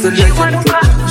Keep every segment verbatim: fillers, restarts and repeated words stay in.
the legend.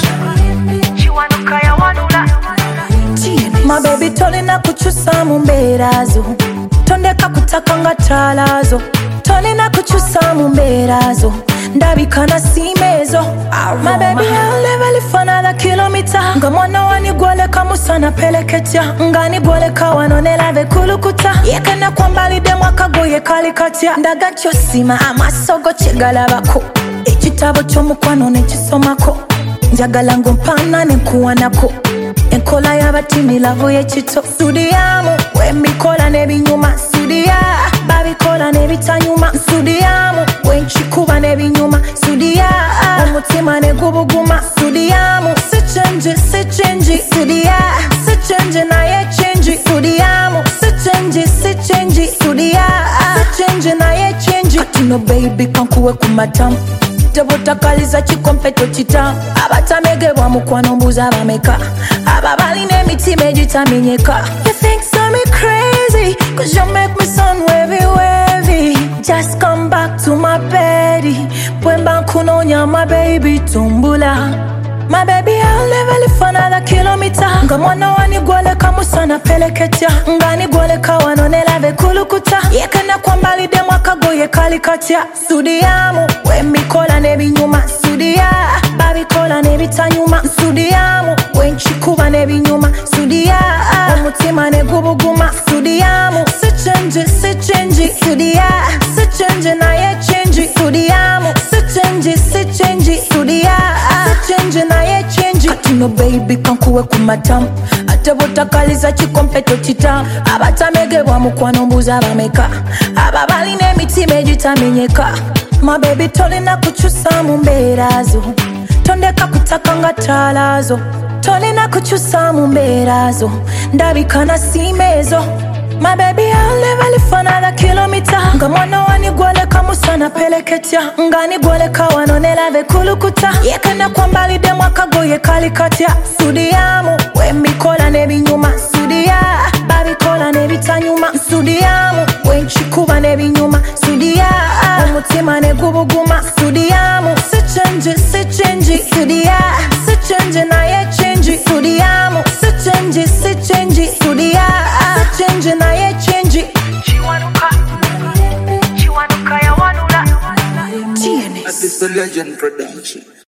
My baby tolina kuchusa mumberazo, tondeka kutakanga talazo. Tolina kuchusa mumberazo, ndabikana simezo. My baby I'll never live for another kilometer. Nga mwana wani gwale kamusana peleketya. Ngani gwale kawanonela vekulukuta. Yekena kwa mbali demwa kagoye kalikatya. Ndaga chosima amasogo chigalabako. Ekitabo chomukwano nechisomako. Njagala ngo mpana nenkuwa nako. Enkola y'abatimi lavo y'ekito. Sudiyamu wembikola n'ebinyuma. Sudiya babikola n'ebitanyuma. Sudiyamu wenchikuba n'ebinyuma. Sudiya omutima ne gubuguma. Sudiyamu si change si change. Sudiya si change naye change. Sudiyamu si change si change. Sudiya si change naye change. Katino baby kankuwe kumatamu. Tebotakaliza chikompeto chita. Abatamegebwa mukwano mbuza bameka. Ababali n'emitima egitamenyeka. You think so me crazy, cause you make me sound wavy wavy. Just come back to my bedi. Pwemba kunonya my baby tumbula. My baby I'll never live for another kilometer. Nga mwana wani gwale kamusana peleketya. Ngani gwale kawanonela vekulukuta. Yekena kwa mbali demwa kagoye kalikatya. Sudiyamu wembikola n'ebinyuma. Sudiya babikola n'ebitanyuma. Sudiyamu wenchikuba n'ebinyuma. Sudiya omutima ne gubuguma. Sudiyamu si change si change. Sudiya si change naye change. Sudiyamu si change si change. Sudiya si change naye change. Katino baby kankuwe kumatamu. Atebotakaliza chikompeto chita. Abatamegebwa mukwano mbuza bameka. Ababali n'emitima egitamenyeka. My baby tolina kuchusa mumberazo, tondeka kutakanga talazo. Tolina kuchusa mumberazo, ndabikana simezo. My baby I'll never live for another kilometer. Nga mwana wani gwale kamusana peleketya. Ngani gwale kawanonela vekulukuta. Yekena kwa mbali demwa kagoye kalikatya. Sudiyamu wembikola n'ebinyuma. Sudiya babikola n'ebitanyuma. Sudiyamu wenchikuba n'ebinyuma. Sudiya omutima ne gubuguma. Sudiyamu si change si change. Sudiya si change naye change. Sudiyamu si change si change. Sudiya si change naye change. Chiwanuka, Chiwanuka ya wanula. T N S. This is the legend production.